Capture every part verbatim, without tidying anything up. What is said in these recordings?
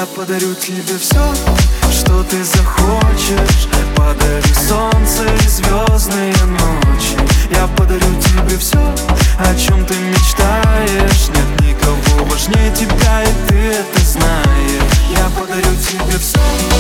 Я подарю тебе все, что ты захочешь. Подарю солнце и звездные ночи. Я подарю тебе все, о чем ты мечтаешь. Нет никого важнее тебя, и ты это знаешь. Я подарю тебе все.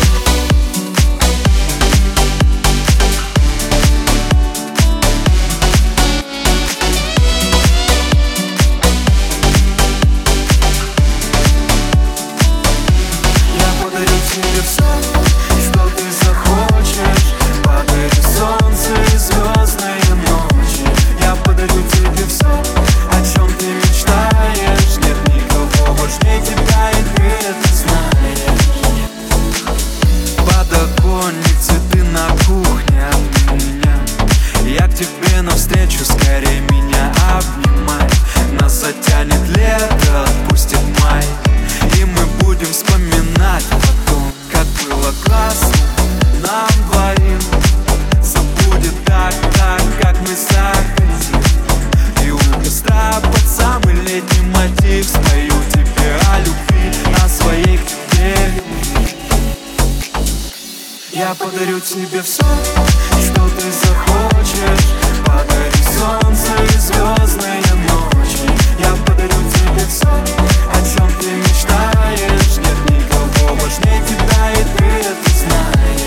Тебе все, что ты захочешь. Подарю солнце и звездные ночи. Я подарю тебе все, о чем ты мечтаешь. Нет никого важнее тебя, и ты это знаешь. Подоконник, цветы на кухне, обними меня. Я к тебе навстречу, скорее меня обнимай. Нас затянет лето, отпустит май, и мы будем вспоминать потом, как было классно нам двоим. Забудет так, так, как мы захотим. И у костра под самый летний мотив спою тебе о любви, о своей к тебе любви. Я подарю тебе все, что ты захочешь. Подарю солнце и звездные ночи. Я подарю тебе все, о чем ты мечтаешь. Нет никого важнее тебя, и ты это знаешь.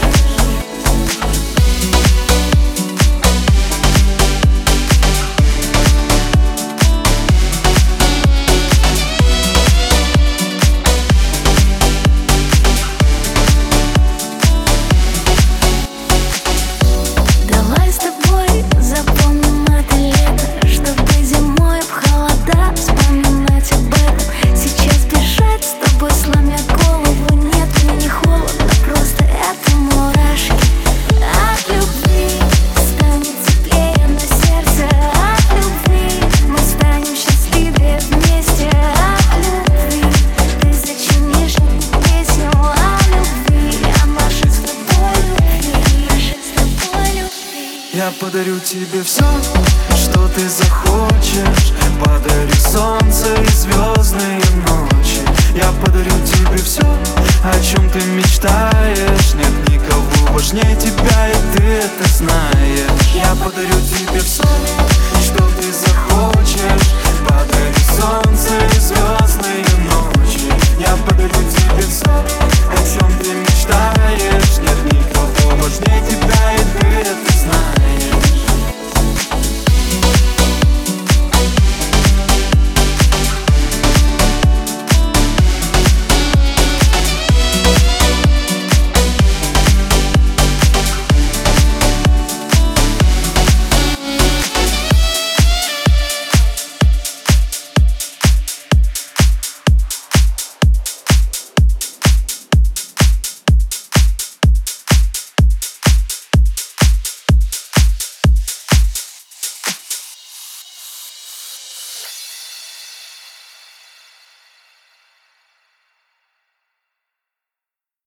Давай с тобой запомним это лето, чтобы зимой в холода вспоминать об этом. Сейчас бежать с тобой, сломя голову. Нет, мне не холодно, просто это мурашки. От любви станет теплее на сердце. От любви мы станем счастливее вместе. От любви ты сочинишь эту песню о любви, о нашей с тобой любви, нашей с тобой любви. Я подарю тебе все, что ты захочешь. Подарю солнце и звездные ночи. Я подарю тебе все, о чем ты мечтаешь. Нет никого важнее тебя, и ты это знаешь. Я подарю тебе все, что ты захочешь. Подарю солнце и звездные ночи. Я подарю тебе все.